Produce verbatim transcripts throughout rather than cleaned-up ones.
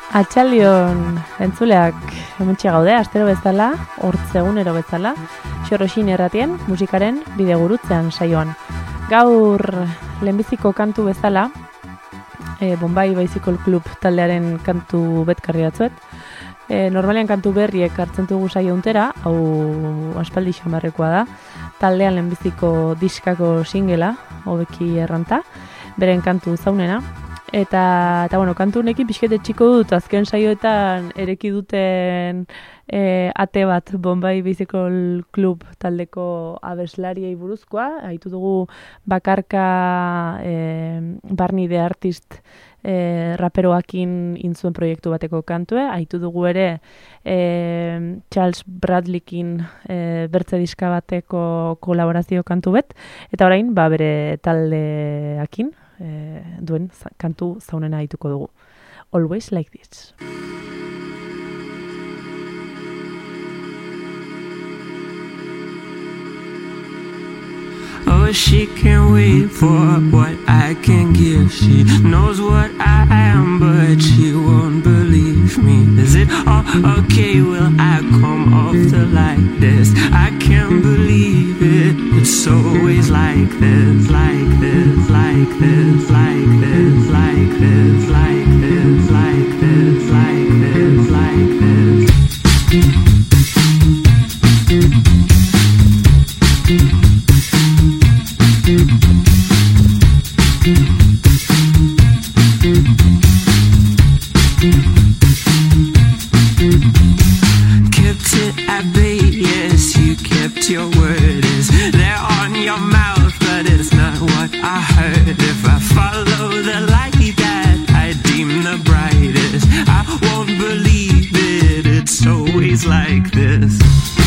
Atxaldion entzuleak hementxe gaude, astero bezala, hortz egunero bezala, Xorroxin erratien musikaren bidegurutzean saioan. Gaur lehenbiziko kantu bezala, e, Bombay Bicycle Club taldearen kantu betkarri batzuet. E, normalean kantu berriek hartzen dugu saio untera, hau aspaldi xamarrekoa da, taldean lehenbiziko diskako singela, hobeki erranta, beren kantu zaunena. Eta, eta bueno, kantu honekin pixkete txiko dut, azken saioetan ereki duten e, ate bat Bombay Bicycle Club taldeko abeslariei buruzkoa. Haitu dugu bakarka e, Barney the Artist e, raperoakin intzuen proiektu bateko kantue. Haitu dugu ere e, Charles Bradleykin e, bertze diska bateko kolaborazio kantu bet. Eta orain, ba, bere taldeakin, Eh, duen kantu zaunena dituko dugu. Always Like This. Oh, she can't wait for what I can give. She knows what I am, but she won't believe me. Is it all okay? Will I come off the like this? I can't believe it. It's always like this, like this, like this, like this, like this, like this, like this, like this, like this. Kept it at bay, yes, you kept your word. Is there on your mouth, but it's not what I heard. If I follow the light that I deem the brightest, I won't believe it, it's always like this.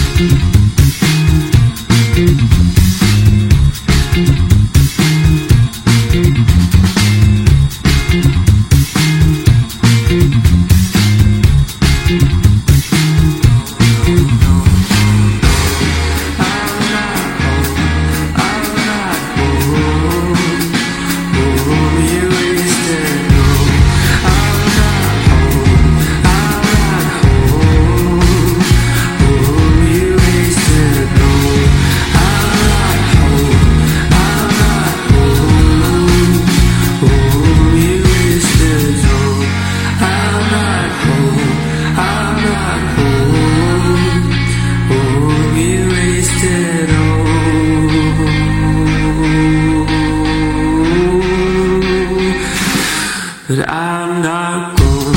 But I'm not gone.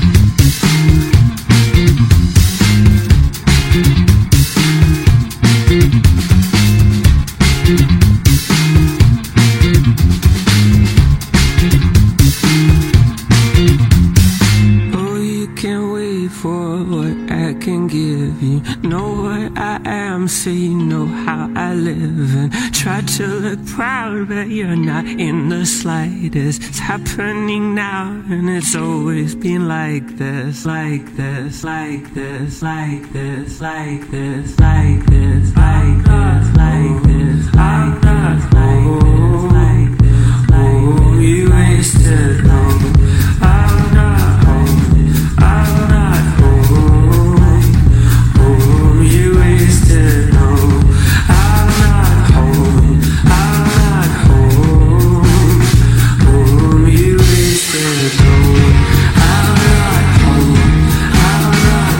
Oh, you can't wait for what I can give you. Know what I am, so you know how I live. And try to look proud, but you're not in the slightest. It's happening now, and it's always been like this, like this, like this, like this, like this, like this, like this, like this, like this, like this, like this, like this. You wasted long. I'm not home. I'm not home. Oh, you wasted long. I'm not home. I'm not home. Oh, you wasted long. I'm not home. I'm not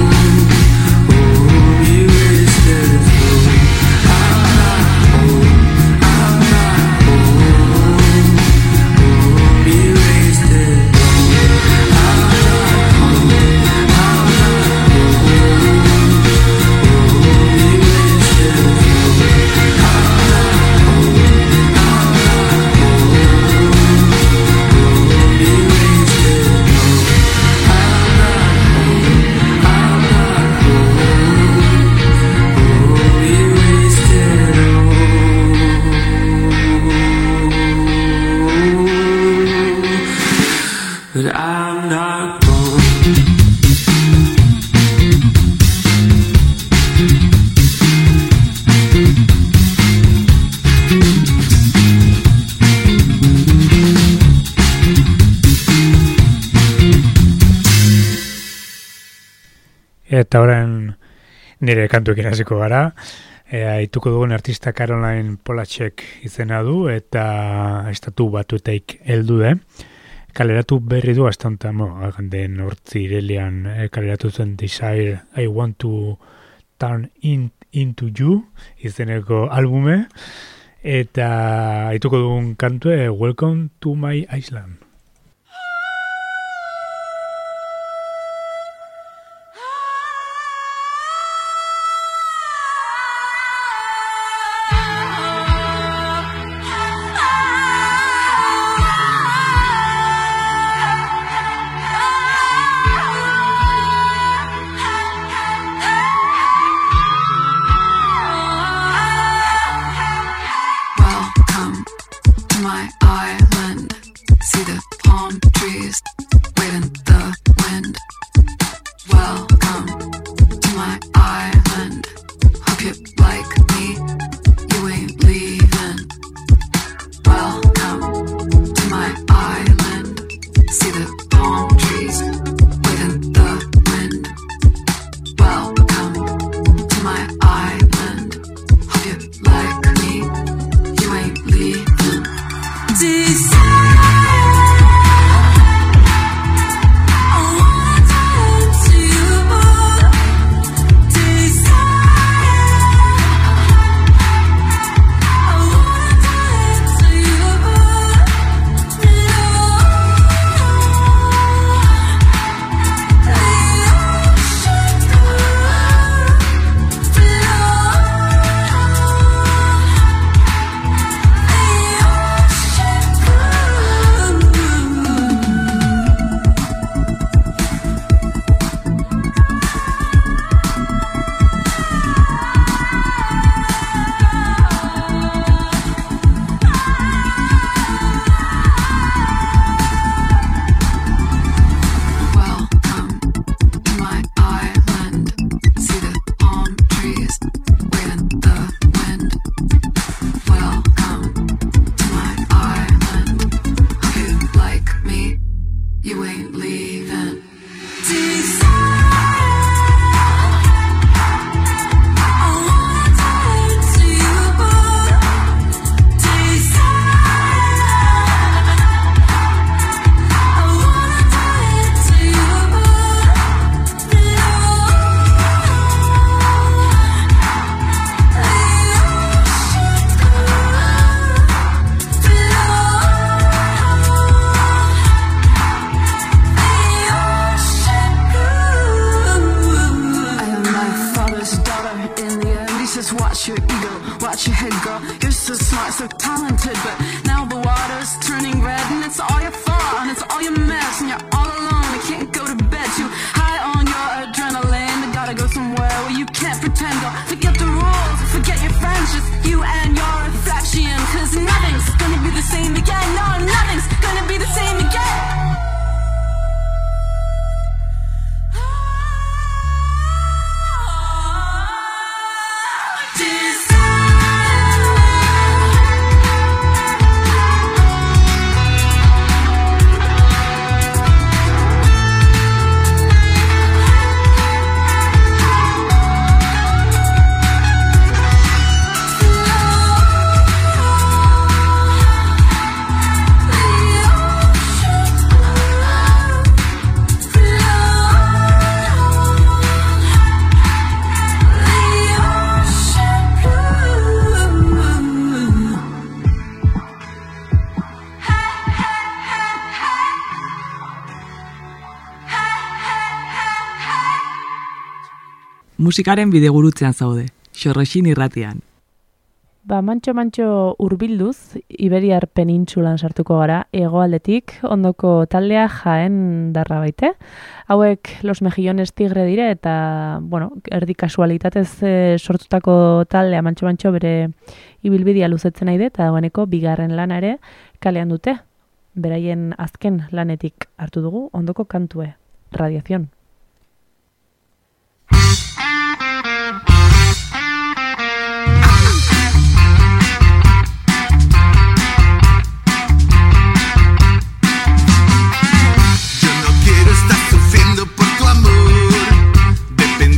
home. Oh, you wasted long. I'm not home. Eta orain nire kantuekin hasiko gara. E, aituko dugun artista Caroline Polachek izena du eta estatu batuetaik heldu da. Kaleratu berri du hasta honetan, mo, den hortzi irelean e, kaleratu zen Desire I Want to Turn in, Into You izeneko albume. Eta aituko dugun kantue Welcome to My Island. Musikaren bidegurutzean zaude, Xorroxin irratian. Ba, mantxo-mantxo urbilduz, Iberiar penintsulan sartuko gara, hegoaldetik, ondoko taldea Jaen darra baite. Hauek Los Mejillones Tigre dire, eta, bueno, erdi kasualitatez e, sortutako taldea mantxo-mantxo bere ibilbidia luzetzen nahi de, eta dagoeneko bigarren lana ere kalean dute. Beraien azken lanetik hartu dugu, ondoko kantue, Radiación. Yo no quiero estar sufriendo por tu amor, depende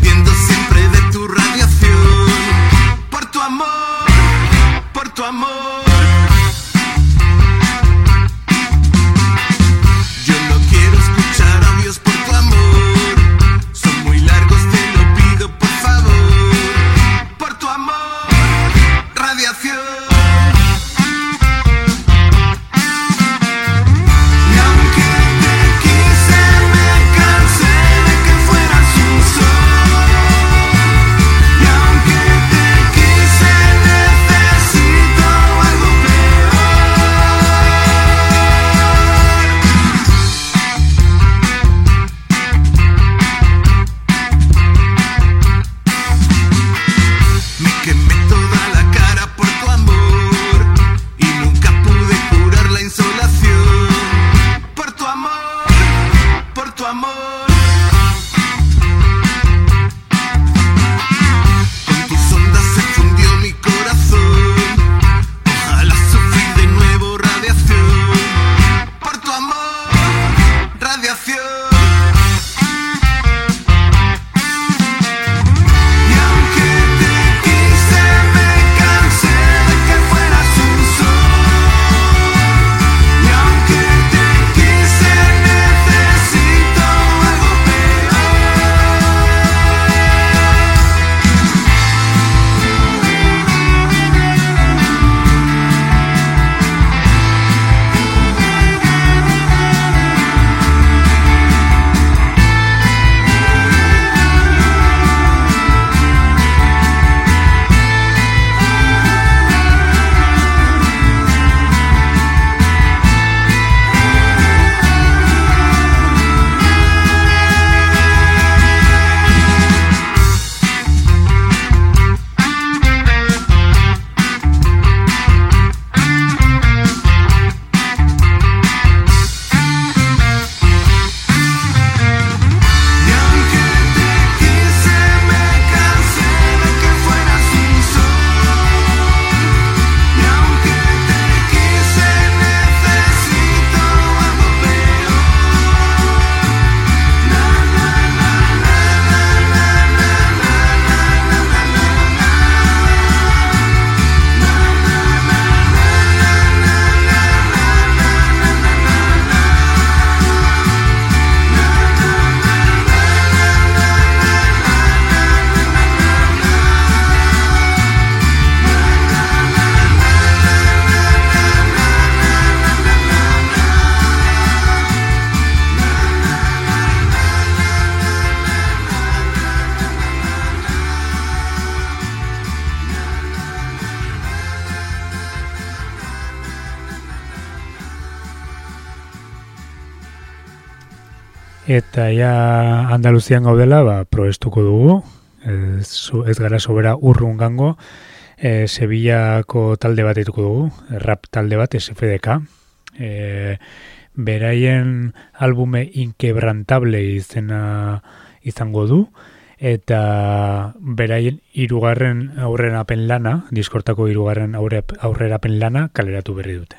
Eta ja Andaluzian gaudela, ba, proestuko dugu, ez, ez gara sobera urrun gango, e, Sevillako talde bat dituko dugu, rap talde bat, S F D K, e, beraien albume Inquebrantable izena izango du, eta beraien hirugarren aurrerapen lana, diskortako hirugarren aurrerapen lana kaleratu berri dute.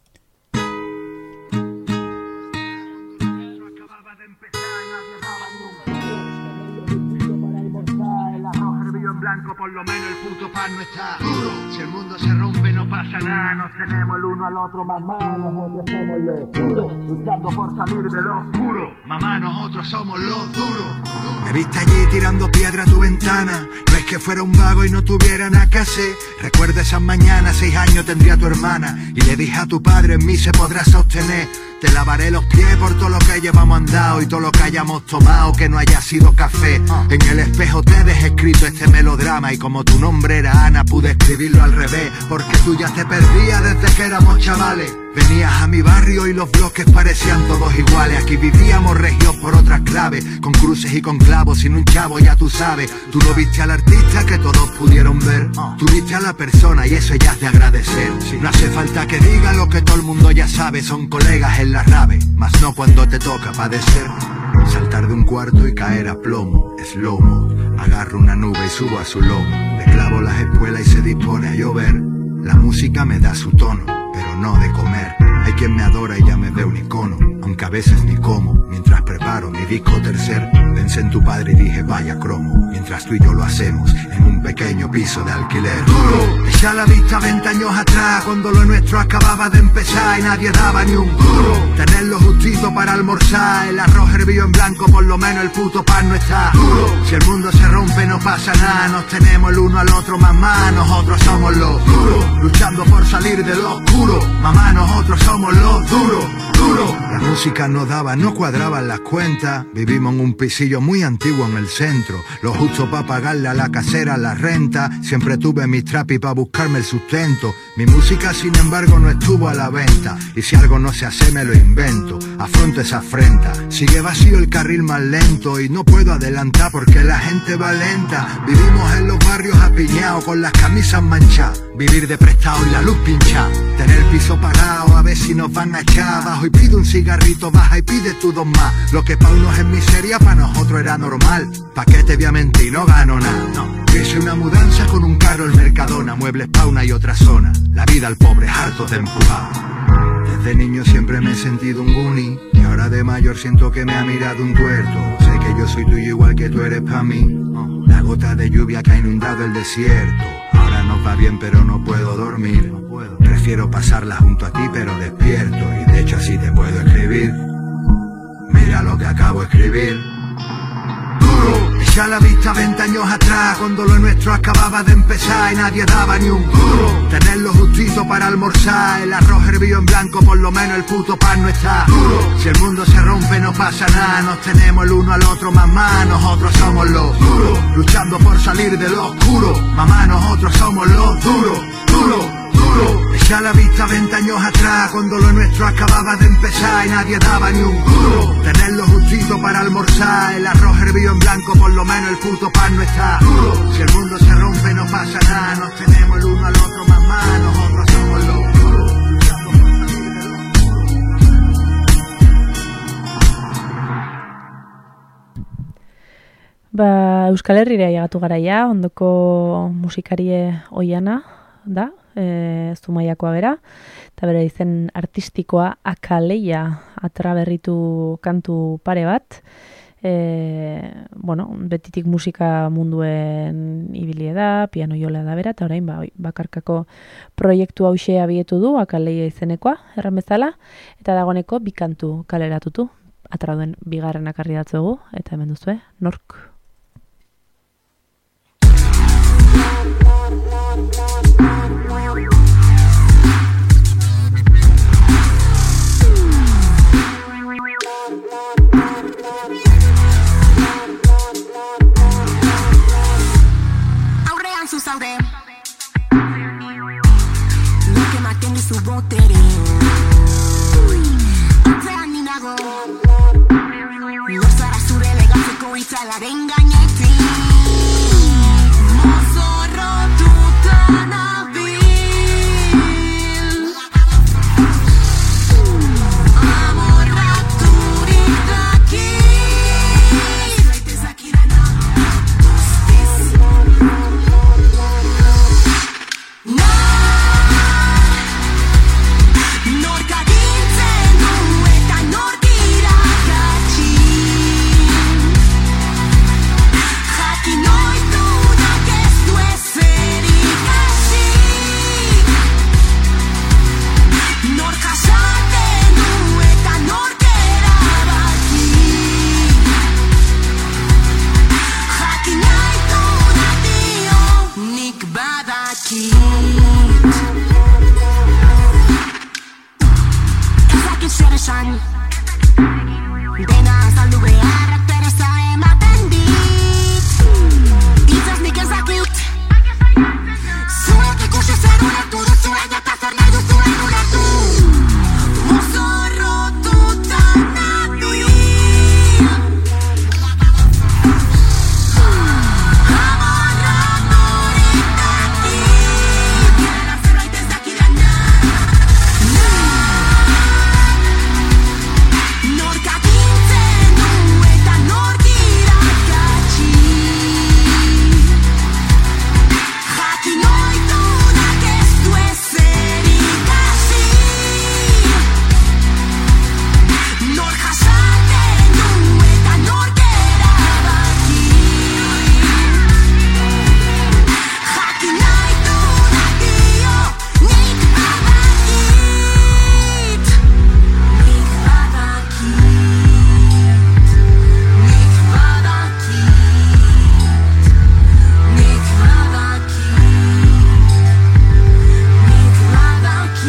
Por lo menos el puto pan no está duro. Si el mundo se rompe no pasa nada. Nos tenemos el uno al otro, mamá. Nosotros somos los duros, luchando por salir de lo oscuro. Mamá, nosotros somos los duros. Me viste allí tirando piedra a tu ventana. No es que fuera un vago y no tuviera nada que hacer. Recuerda esas mañanas, seis años tendría tu hermana. Y le dije a tu padre, en mí se podrá sostener. Te lavaré los pies por todo lo que llevamos andado y todo lo que hayamos tomado que no haya sido café. En el espejo te dejé escrito este melodrama y como tu nombre era Ana pude escribirlo al revés. Porque tú ya te perdías desde que éramos chavales. Venías a mi barrio y los bloques parecían todos iguales. Aquí vivíamos regios por otras claves, con cruces y con clavos, sin un chavo ya tú sabes. Tú no viste al artista que todos pudieron ver. Tú viste a la persona y eso ya es de agradecer. No hace falta que diga lo que todo el mundo ya sabe. Son colegas en la rave, mas no cuando te toca padecer. Saltar de un cuarto y caer a plomo, slow-mo. Agarro una nube y subo a su lomo. Le clavo las espuelas y se dispone a llover. La música me da su tono, pero no de comer. Hay quien me adora y ya me ve un icono, aunque a veces ni como. Mientras preparo mi disco tercer, pensé en tu padre y dije vaya cromo. Mientras tú y yo lo hacemos en un pequeño piso de alquiler. Duro, echa la vista veinte años atrás, cuando lo nuestro acababa de empezar y nadie daba ni un duro. Tenerlo justito para almorzar, el arroz hervido en blanco, por lo menos el puto pan no está duro. Si el mundo se rompe no pasa nada, nos tenemos el uno al otro, mamá, nosotros somos los duros. Luchando por salir de lo oscuro, mamá, nosotros somos los duros, duros. La música no daba, no cuadraban las cuentas. Vivimos en un pisillo muy antiguo en el centro, lo justo para pagarle a la casera la renta. Siempre tuve mis trapis para buscarme el sustento. Mi música sin embargo no estuvo a la venta, y si algo no se hace me lo invento. Afronto esa afrenta, sigue vacío el carril más lento y no puedo adelantar porque la gente va lenta. Vivimos en los barrios apiñados con las camisas manchadas, vivir de prestado y la luz pinchada, tener el piso parado a ver si nos van a echar abajo y pide un cigarrito, baja y pide tú dos más. Lo que pa' unos es miseria, pa' nosotros era normal. ¿Pa' qué te voy a mentir? No gano nada, no. Hice una mudanza con un carro el Mercadona, muebles pa' una y otra zona. La vida al pobre harto de empujar. Desde niño siempre me he sentido un guni, y ahora de mayor siento que me ha mirado un tuerto. Sé que yo soy tuyo igual que tú eres pa' mí. La gota de lluvia que ha inundado el desierto. Ahora nos va bien pero no puedo dormir. Prefiero pasarla junto a ti pero despierto, y de hecho así te puedo escribir. Mira lo que acabo de escribir. Duro, echa la vista veinte años atrás, cuando lo nuestro acababa de empezar y nadie daba ni un duro. Tenerlo justito para almorzar, el arroz hervido en blanco, por lo menos el puto pan no está duro. Si el mundo se rompe no pasa nada, nos tenemos el uno al otro, mamá, nosotros somos los duros. Luchando por salir de lo oscuro, mamá, nosotros somos los duros, duros. Echa la vista veinte años atrás, cuando lo nuestro acababa de empezar y nadie daba ni un duro. Tenerlo justito para almorzar, el arroz hervido en blanco, por lo menos el puto pan no está duro. Si el mundo se rompe no pasa nada, nos tenemos el uno al otro, mamá, nosotros somos los duros. Ba, Euskal Herrira llegatu garaia, ondoko musikarie oiana da, e, Zumaiakoa bera, eta bera izen artistikoa Akaleia atraberritu kantu pare bat. E, bueno, betitik musika munduen ibilie da, piano jola da bera, eta orain ba, bakarkako proiektu hause abietu du, Akaleia izenekoa, erran bezala, eta dagoeneko bi kantu kaleratutu, atraduen bigarrenak arri datzugu, eta hemen duzue, nork. Aurrean zuzaude Nuke maten dizu botere Atzean ninago Euskararen gainetik mozorrotuta nabil amorraturik daki zaitez dakidana guztiz nork agintzen du eta nork irakatsi jakin oitunak ez du ezer ikasi nork jasaten du eta nork erabaki jakin oitunak dio nik badakit ezakit zer esan dena azaldu beharrak pereza ematen dit itzaz nik ezakit zuek ikusi zer ulertu duzuen eta zer nahi duzuen ulertu mozorrotuta nabil amorraturik daki gara zerbait ez dakidana nork agintzen du eta nork irakatsi jakin oitunak ez du ezer ikasi nork jasaten du eta nork erabaki jakin oitunak dio nik badakit nik badakit nik badakit nik badakit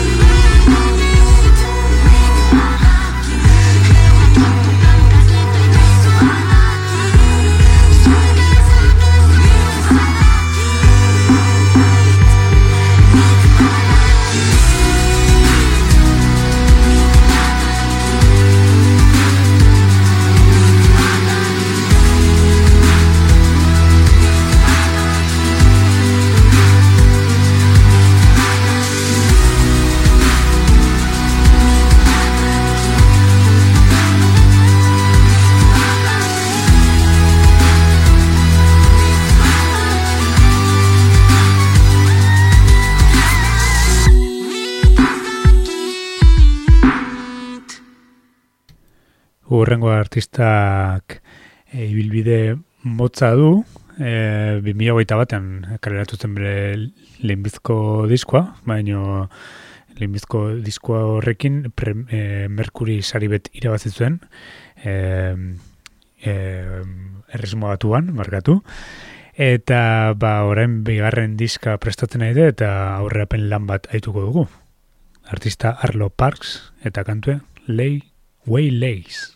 Hurrengo artistak e, ibilbide motza du, e, bi mila hogeita batean kaleratu zen bere lehenbizko diskoa, baina lehenbizko diskoa horrekin pre, e, Mercury sari bet irabazi zuen, e, e, erresuma batuan, markatu, eta ba orain bigarren diska prestatzen nahi dut eta aurrerapen lan bat aituko dugu. Artista Arlo Parks eta kantue Lay Waylays.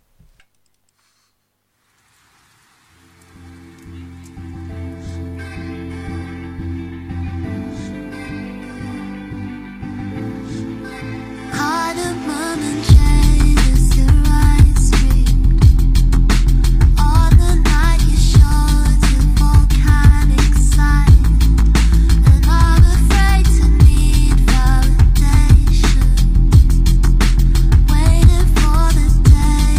Cardamom and changes your eyes read. All the night you showed your volcanic side, and I'm afraid to need validation. Waiting for the day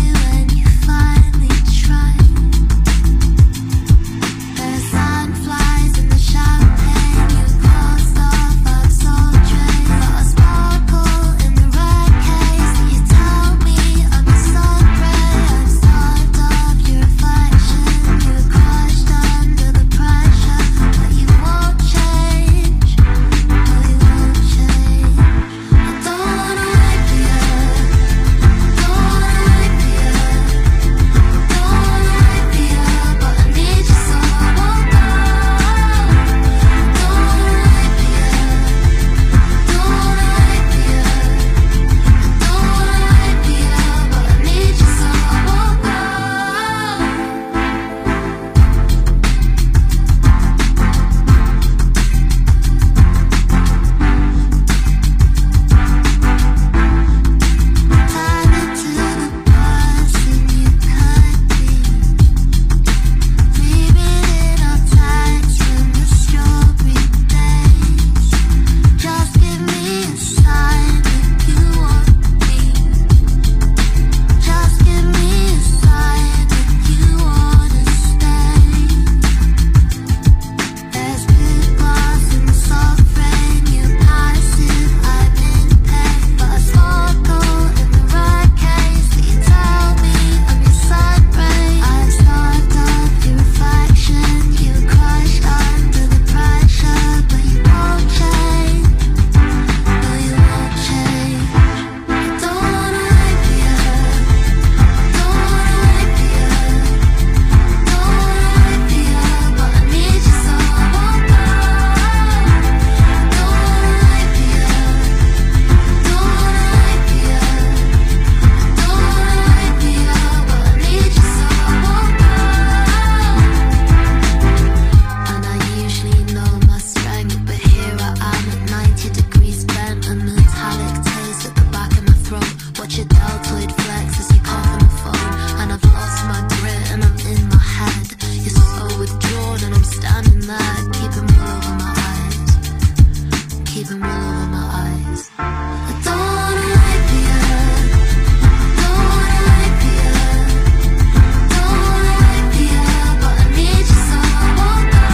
your deltoid flex as you cough on the phone. And I've lost my grit and I'm in my head. You're so withdrawn and I'm standing there, keeping wool over my eyes, keeping wool over my eyes. I don't wanna rape you, don't wanna rape you, don't wanna rape you, but I need you so I won't go.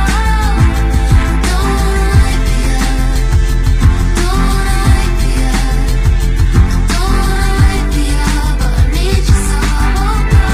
Don't wanna rape you, don't wanna rape you, don't wanna rape you, but I need you so I won't go.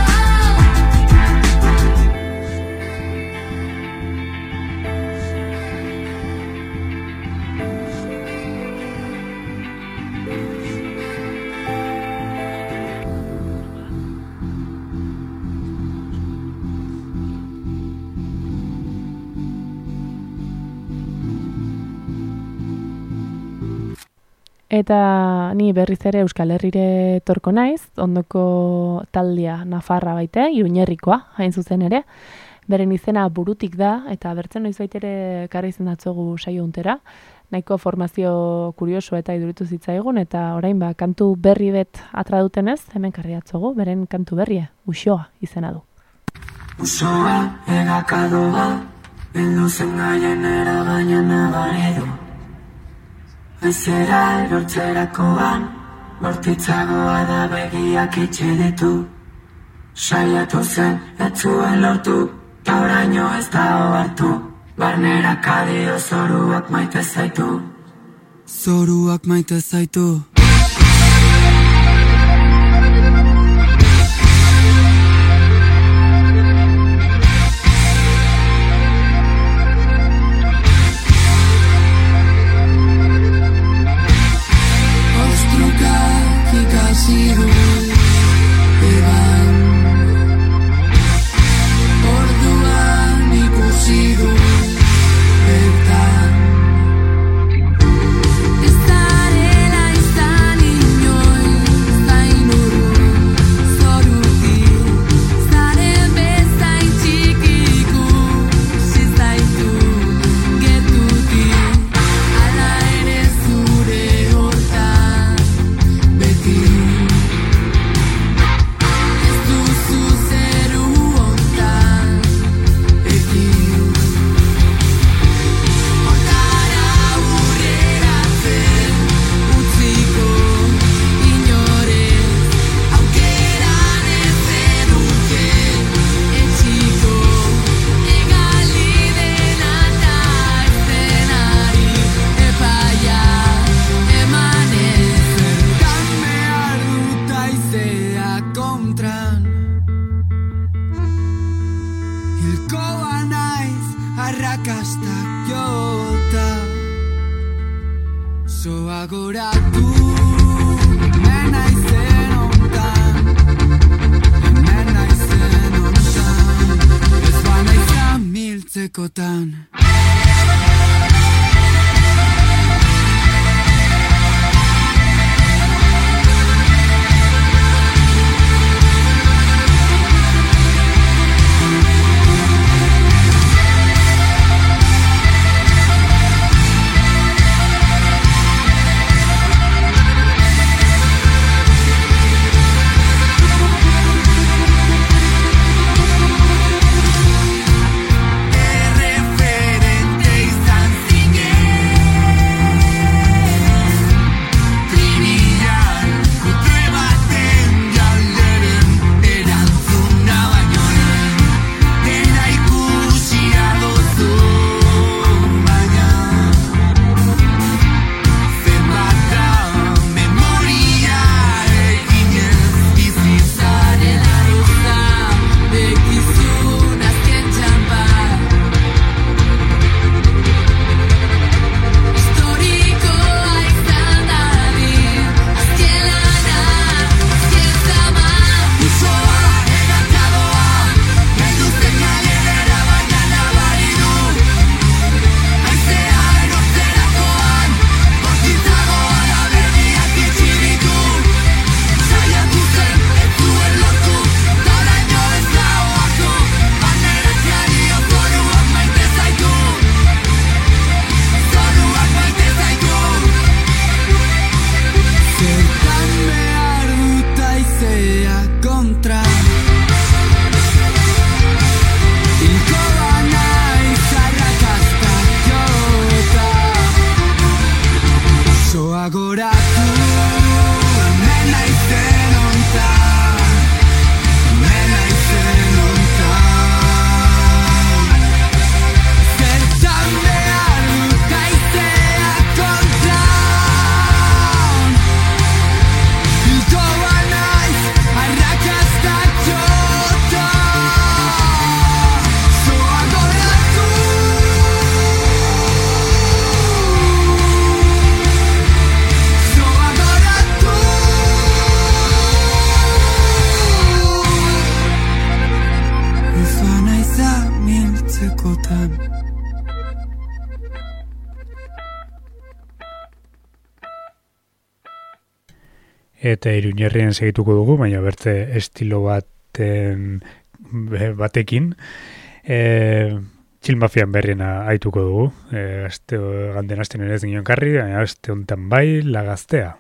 Eta ni berriz ere Euskal Herrire torko naiz, ondoko taldia Nafarra baite, Iruñerrikoa, hain zuzen ere. Beren izena Burutik da, eta bertzen noiz baitere karri izendatzogu saio untera. Nahiko formazio kurioso eta iduritu zitzaigun, eta orain ba, kantu berri bet atra dutenez, hemen karri atzogu, beren kantu berria, Uxoa izena du. Usoa, egakadoa, bildu zen gaienera baina nabaridu. Aizera erortzerakoan, bortitzagoa da begiak itxe ditu. Saiatu zen, ez zuen lortu, ta oraino ez da ohartu. Barnera kadio zoruak maite zaitu. Zoruak maite zaitu. Ostrukak ikasi du eban. Orduan ikusi du bertan. Ez zarela izan inoiz zain urrun zorutik. Zaren bezain txiki ikusi zaitu gertutik. Hala ere zure hortan beti. Ez duzu zeru hontan ekin. Hortara aurreratzen utziko inorez. Aukeran ez zenuke etxiko. Egali dena ta ez denari epaia emanez. Zertan behar dut aizea kontran. Hilkoa naiz arrakastak jota. Zoa goratu, hemen naizen hontan. Hemen naizen hontan. Ez banaiz miltzekotan. R F egitekotan. Eta Iruñerrien segituko dugu, baina berte estilo baten, batekin. E, Txilmafian berriena aituko dugu. E, aste, ganden asten ere ez ginen karri, baina aste honetan bai, La Gaztea.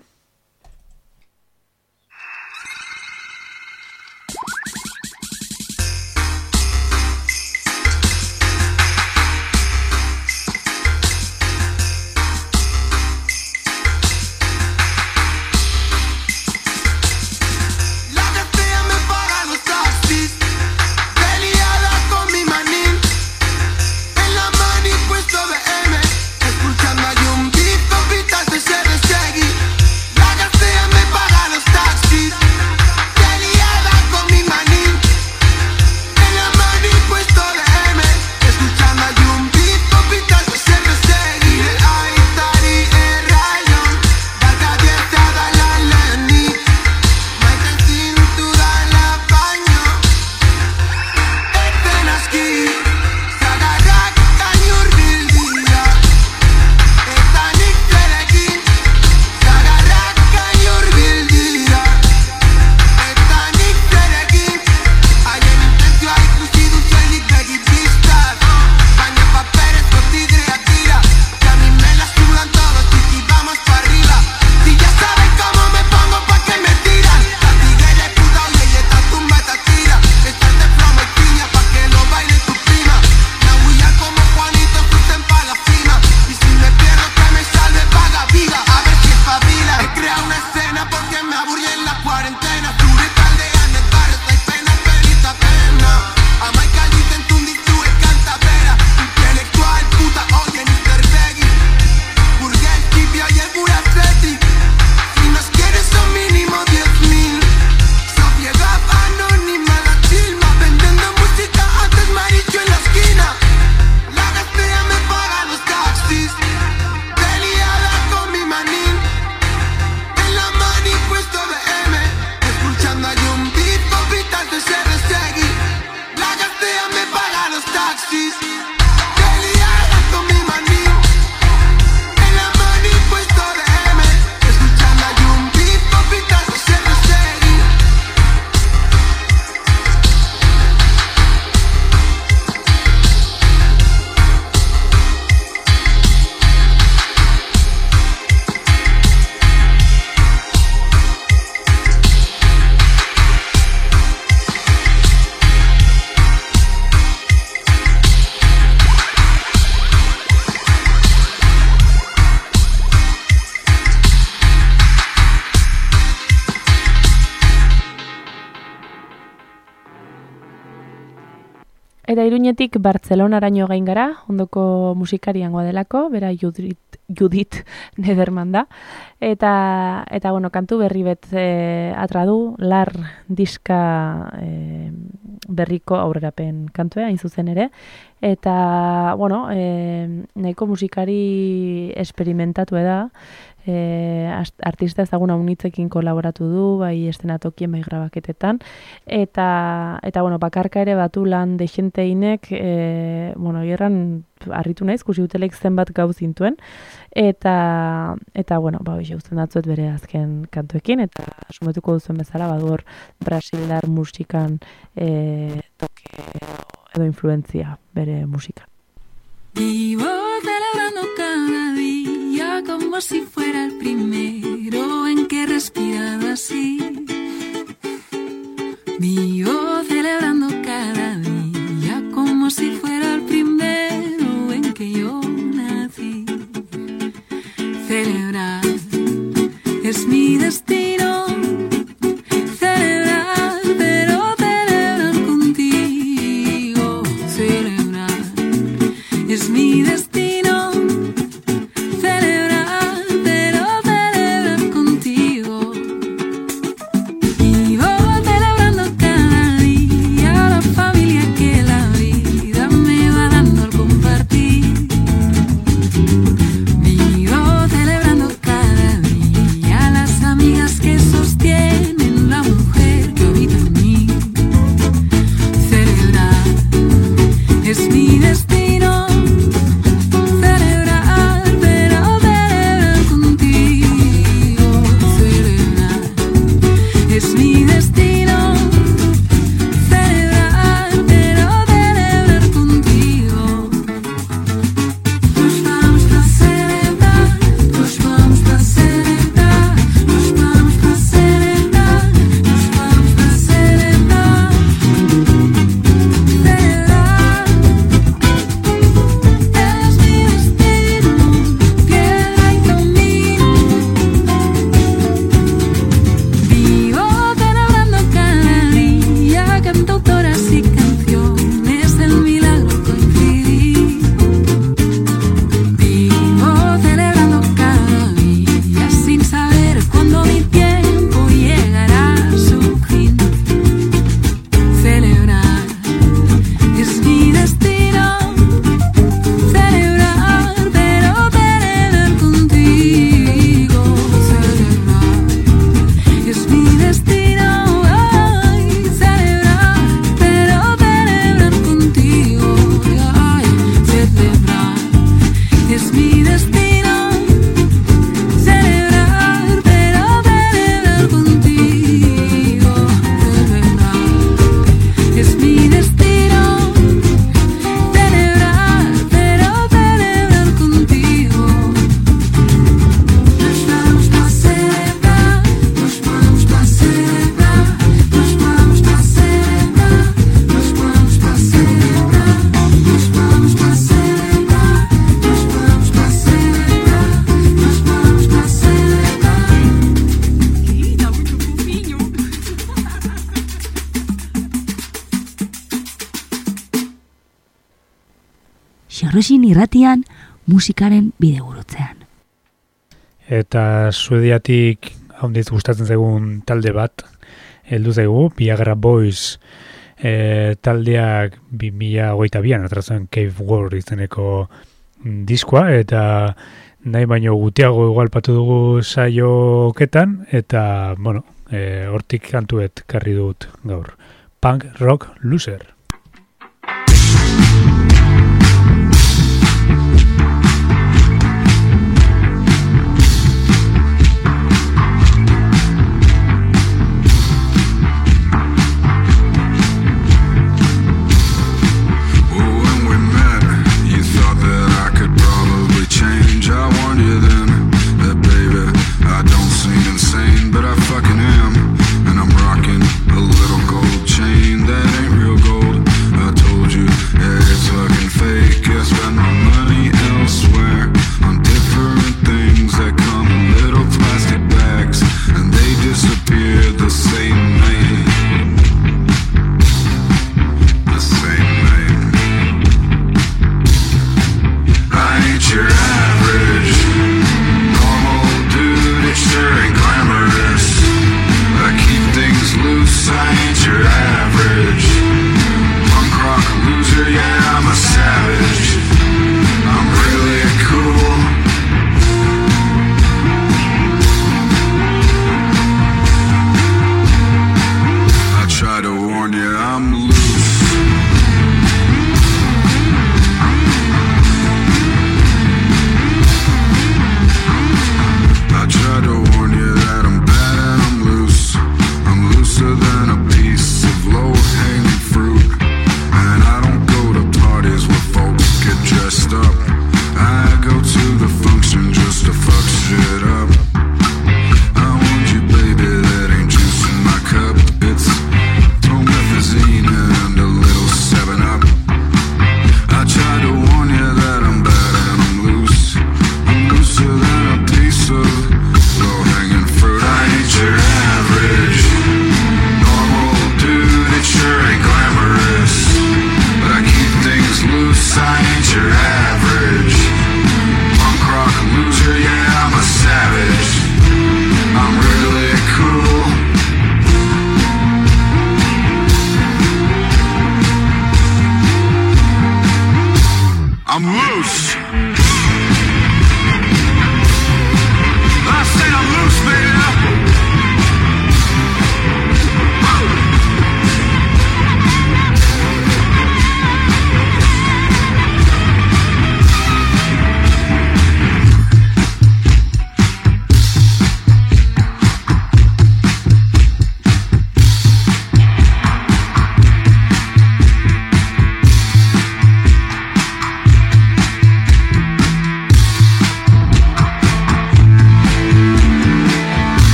Eta Iruñetik Bartzelonaraino gain gara, ondoko musikariangoa delako, bera Judith, Judith Nederman da. Eta, eta bueno, kantu berri bet e, atra du, lar diska e, berriko aurrerapen kantua, hain zuzen ere. Eta, bueno, e, nahiko musikari esperimentatu da, e, artista ezaguna unitzekin kolaboratu du, bai estenatokien, bai grabaketetan. Eta, eta bueno, bakarka ere batu lan dexenteinek, e, bueno, gerran harritu naiz, kusi utelek zenbat gauz zintuen. Eta, eta bueno, ba, hoxe guztien datzuet bere azken kantuekin, eta sumetuko duzuen bezala, badur brasildar musikan e, toke edo influentzia bere musika. Vivo celebrando cada día como si fuera el primero en que he respirado así. Vivo celebrando cada día como si fuera el primero en que yo nací. Celebrar es mi destino. Celebrar, pero celebrar contigo. Celebrar es mi destino. Celebrar, pero celebrar contigo. Vivo celebrando cada es mi destino. Celebrar, pero celebrar contigo. Nos vamos a celebrar, nos vamos a celebrar, nos vamos a celebrar, nos vamos a celebrar. Celebrar es mi destino, tierra y camino. Vivo celebrando cada día, cantautoras y canciones, el milagro coincidir. Vivo celebrando cada día sin saber cuándo mi tiempo llegará a su fin. Celebrar es mi destino. Celebrar, pero celebrar contigo. Celebrar es mi destino. Ay, celebrar, pero celebrar contigo. Ay, celebrar es mi destino. Celebrar, pero celebrar contigo. Celebrar es mi destino. Celebrar, pero celebrar contigo. Nos vamos a celebrar, nos vamos a celebrar, nos vamos a celebrar, nos vamos a celebrar, nos vamos a celebrar, nos vamos a celebrar, nos vamos a celebrar. Y da mucho pupiño. Xerroxin irratian musikaren bidegurutzean. Eta Suediatik haundiz gustatzen zaigun talde bat, heldu zaigu, Viagra Boys e, taldeak bi mila hogeita bian atrazen Cave War izeneko mm, diskoa, eta nahi baino gutiago igual patu dugu saioketan, eta, bueno, e, hortik kantuet karri dut gaur. Punk Rock Loser. When we met, you thought that I could probably change. I warned you then that, baby, I don't seem insane, but I fucking am. And I'm rocking a little gold chain that ain't real gold.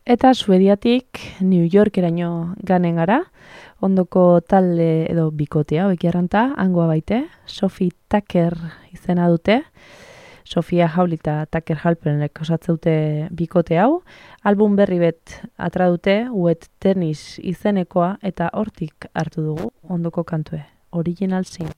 Eta Suediatik New Yorkeraino ganen gara, ondoko talde edo bikotea, bekiarranta, hangoa baite, Sophie Tucker izena dute, Sofia Hawley eta Tucker Halpenek osatzeute bikote hau, album berri bet atra dute, Wet Tennis izenekoa, eta hortik hartu dugu ondoko kantue, Original Sin.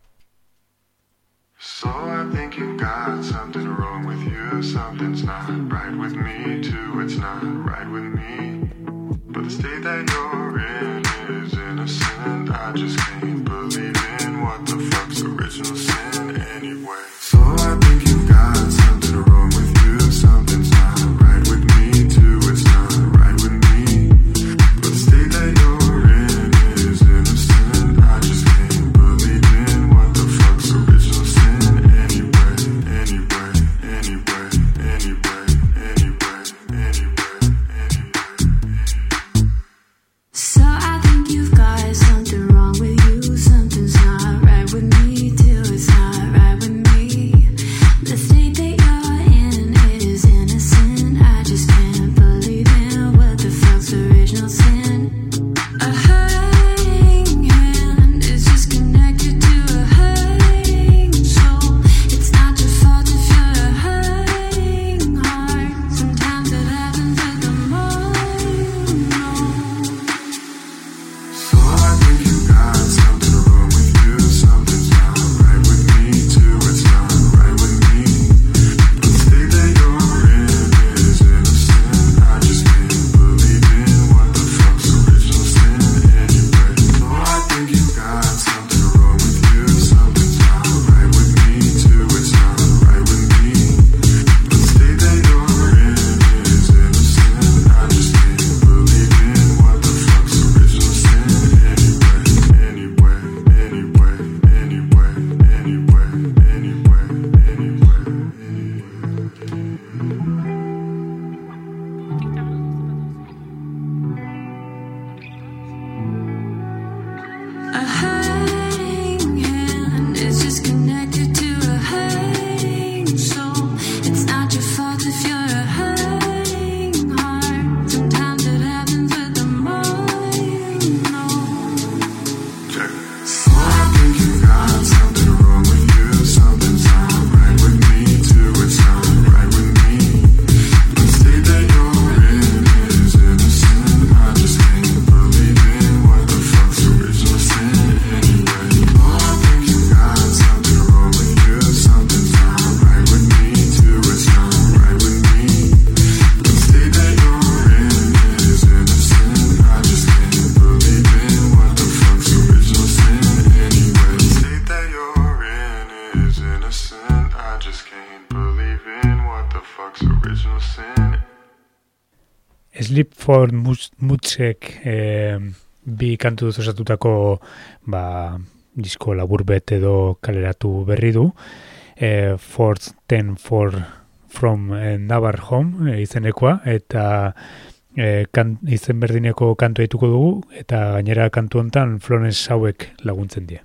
So I think you got something wrong with you, something's not right with me too, it's not right with me. But the state that you're in is innocent, I just can't believe in what the fuck's original sin anyway. So I think you got something wrong with you, something's not right with me too, it's not right with me. But the state that you're in is innocent, I just can't believe in what the fuck's original sin anyway, anyway, anyway, anyway, anyway, anyway, anyway. So I think you've got something wrong with you, something's not right with me too, it's not right with me. The state that you're in is innocent, I just can't believe in what the fuck's original sin. A hurting hand is just connected to a hurting soul. It's not your fault if you're a hurting heart. Sometimes it happens, but the more you know. So I think you got something wrong with you, something's not right with me too, it's not right with me. But the state that you're in is innocent, I just can't believe in what the fuck's original sin anyway. So I think you got something wrong with you, something's not right with me too, it's not right with me. But the state that you're in is innocent, I just can't believe in what the fuck's original sin anyway, anyway, anyway, anyway, anyway, anyway, A hurting hand is just connected to a hurting soul. It's not your fault if you're a hurting heart. Sometimes it happens, but the more you know. check. So I think you got something wrong with you, something's not right with me too, it's not right with me. The state that you're in is innocent, I just can't believe in what the fuck's original sin anyway. So I think you got something wrong with you, something's not right with me too, it's not right with me. The state that you're in is innocent, I just can't believe in what the fuck's original sin anyway. The state that you're in is innocent, I just can't believe in what the fuck's original sin. Sleep for Mutzek eh, bi kantu duz osatutako ba, disko labur bet edo kaleratu berri du. Eh, Fourth Ten for From eh, Never Home eh, izenekoa, eta eh, kan, izen berdineko kantu aituko dugu, eta gainera kantu hontan Florence hauek laguntzen die.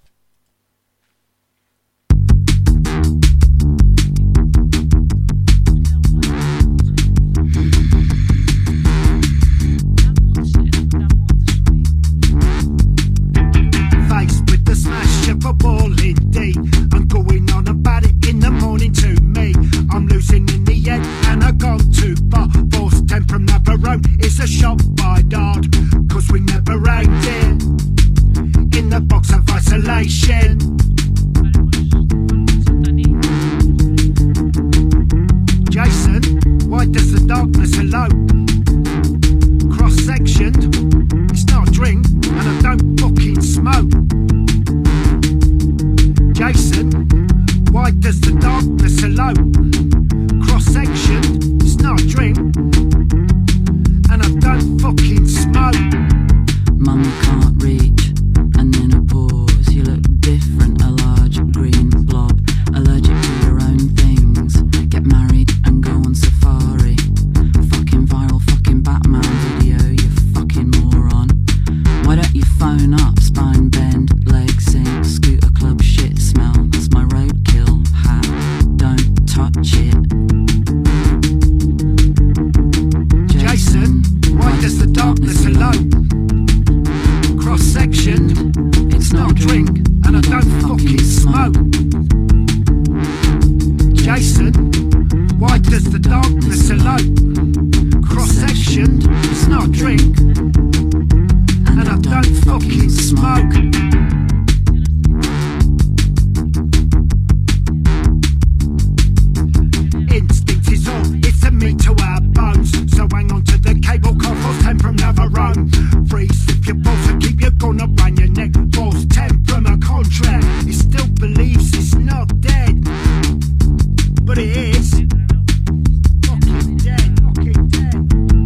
Faced with the smash of a ball indeed. I'm going on about it in the morning to me. I'm losing in the end and I've gone too far. Force ten from Navarone is a shot by dart. Cause we never aimed it in the box of isolation. Jason, why does the darkness elope? Cross-sectioned, it's not a drink and I don't fucking smoke. Jason, why does the darkness elope? Cross-sectioned, it's not a drink and I don't fucking smoke. Mum can't reach, and then a pause. You look different, a large green blob. Allergic to your own things. Get married and go on safari. Fucking not drink, and I don't fucking smoke. Instinct is all, it's a meat to our bones. So hang on to the cable car, force ten from never run. Freeze if your balls and keep your gun up round your neck. Force ten from a contract, it still believes it's not dead, but it is. Fucking dead, fucking dead.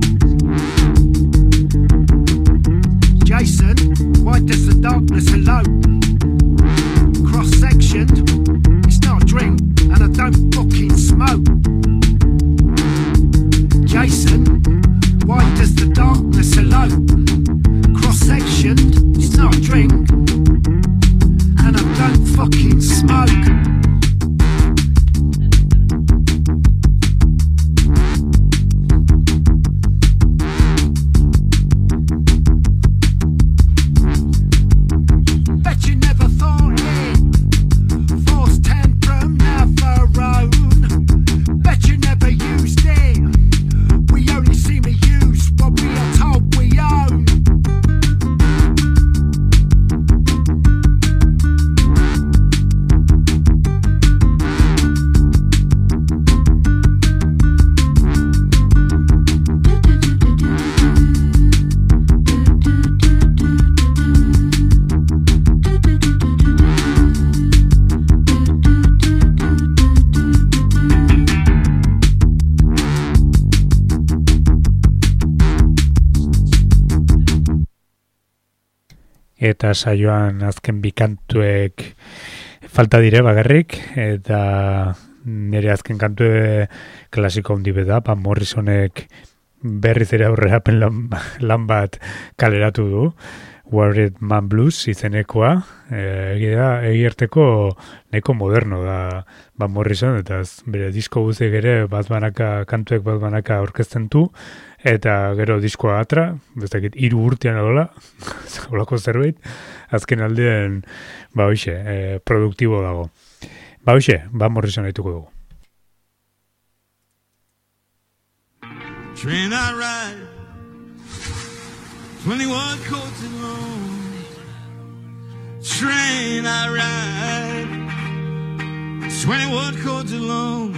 Jason, why does the darkness elope? Cross-sectioned, it's not a drink, and I don't fucking smoke. Jason, why does the darkness elope? Cross-sectioned, it's not a drink, and I don't fucking smoke. Bet you never thought it. Force ten from Navarone. Bet you never used it. We only seem to use what we are told we own. Eta saioan azken bikantuek falta dire bagarrik, eta nire azken kantue klasiko handi beda, Van Morrisonek berriz ere aurrerapen lan, lan bat kaleratu du, Worried Man Blues izenekoa, egia egierteko neko moderno da Van Morrison, eta ez, bere disko guztiek ere bat banaka, kantuek bat banaka aurkezten du, eta gero diskoa atra, bestakit hiru urtean adola, holako zerbait, azken aldean, ba hoxe, e, produktibo dago. Ba hoxe, Van Morrison haituko dugu. Train I ride, twenty-one coaches long. Train I ride, twenty-one coaches long.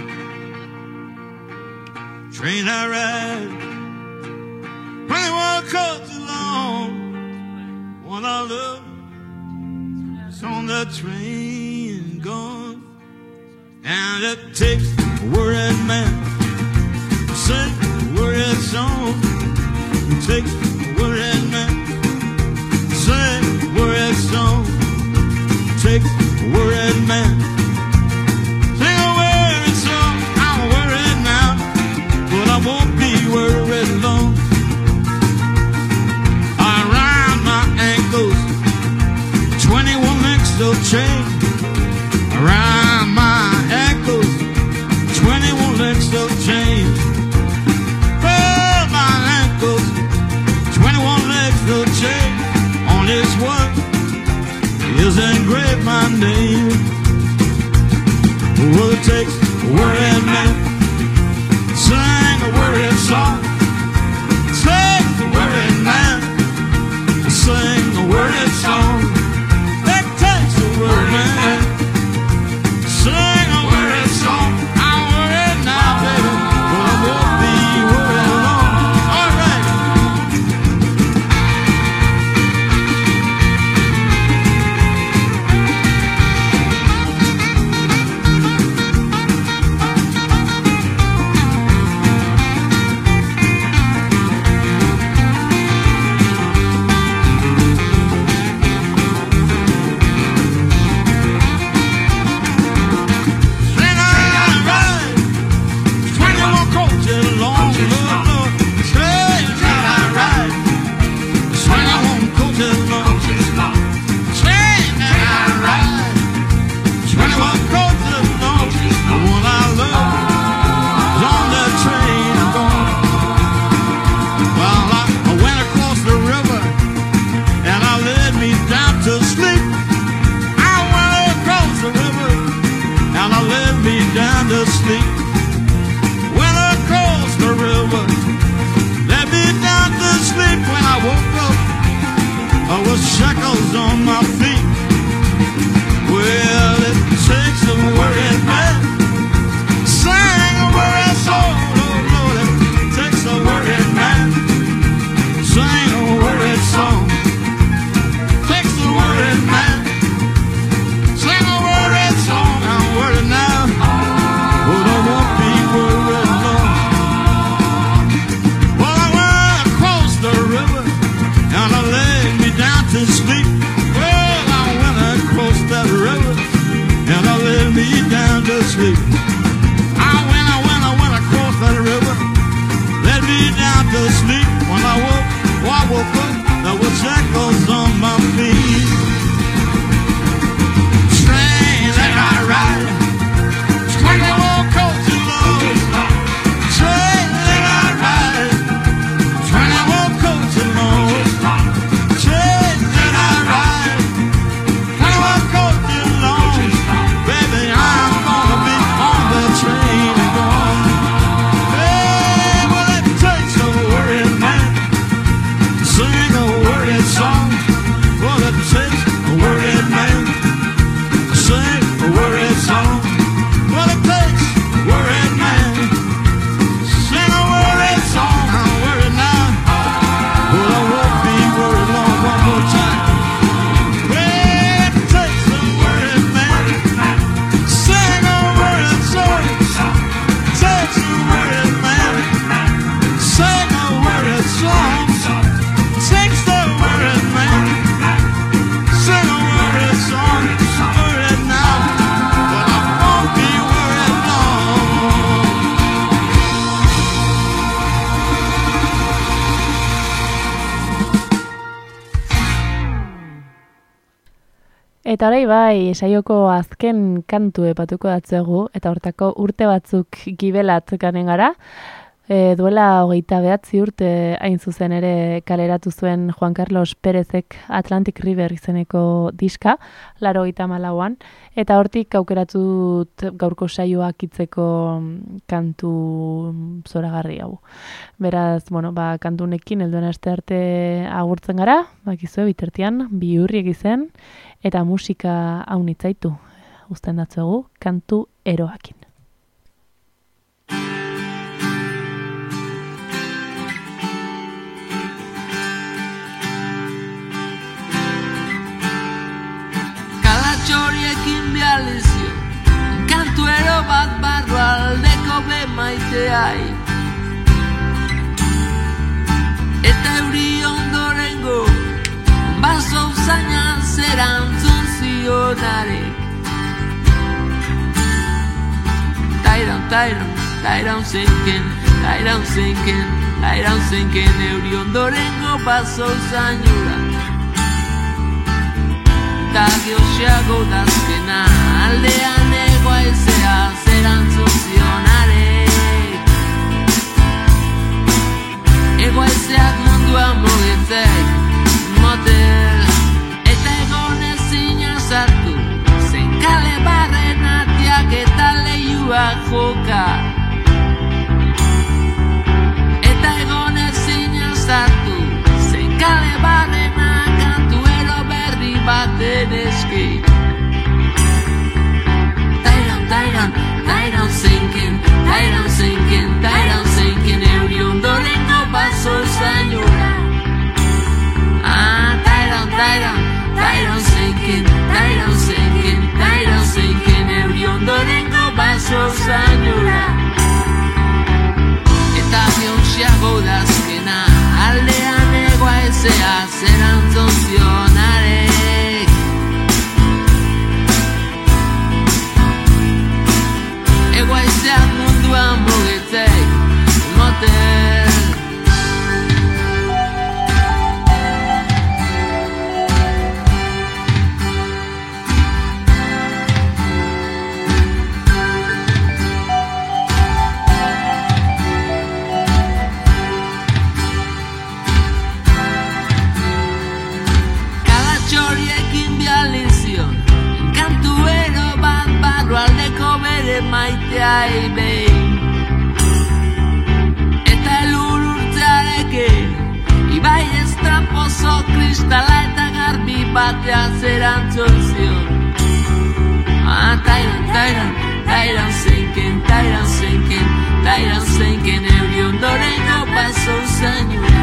Train I ride, twenty-one coaches long. One I love is on the train gone, and it takes a worried man to sing a worried song. It takes a worried man to sing a worried song. It takes a worried man to sing a worried song. I'm worried now, but I won't be worried long. Around my ankles, twenty-one links of chain. Around my ankles, twenty-one links of chain. Oh, my ankles, worried man, sang a worried song. Takes the worried man, sing a worried song. Worried now, but I won't be worried long. Eta hori bai, saioko azken kantu epatuko datzegu, eta hortako urte batzuk gibelat ganen gara. E, duela hogeita behatzi urte hain zuzen ere kaleratu zuen Juan Carlos Pérezek Atlantic River izeneko diska, laro hogeita malauan, eta hortik aukeratut gaurko saioak itzeko kantu zoragarri hau. Beraz, bueno, ba, kantunekin helduen aste arte agurtzen gara, bakizue bitartean, bihurriek izen, eta musika hau nitzaitu, uzten datzuegu, kantu eroakin. Kalatxoriekin bializio, kantuero bat barro aldeko be maiteai. Eta euri ondorengo, baso usaina zerantzun zionarek. Tairan, tairan, tairan zenken, tairan zenken, tairan zenken euri ondorengo baso usainura. Eta geoxeago dazkena, aldean egoaizea zerantzun zionarek. Egoaizeak mundua mugitzek, motel, eta egon ezina sartu, zen kale barren atiak eta leiuak joka. Eta egon ezina sartu, zen kale barrenak kantuero berri baten eski. Tairan, tairan, tairan zenken, tairan zenken, tairan zenken, euri ondorengo baso zainura. Ah, tairan, tairan, tairan zenken, tairan zenken, tairan zenken, euri ondorengo baso zainura. Eta geoxiago dazkena, aldean egoaizea zerantzun zionarek. Egoaizeak munduan mugitzek, motel. Kalatxoriekin bializion, kantuero bat barro aldeko bere maiteai behin. Eta elur urtzearekin, ibai estrapozo kristala eta garbi batean zerantzun zion. Ah, tairan, tairan, tairan zenken, tairan zenken, tairan zenken, euri ondorengo baso zainura.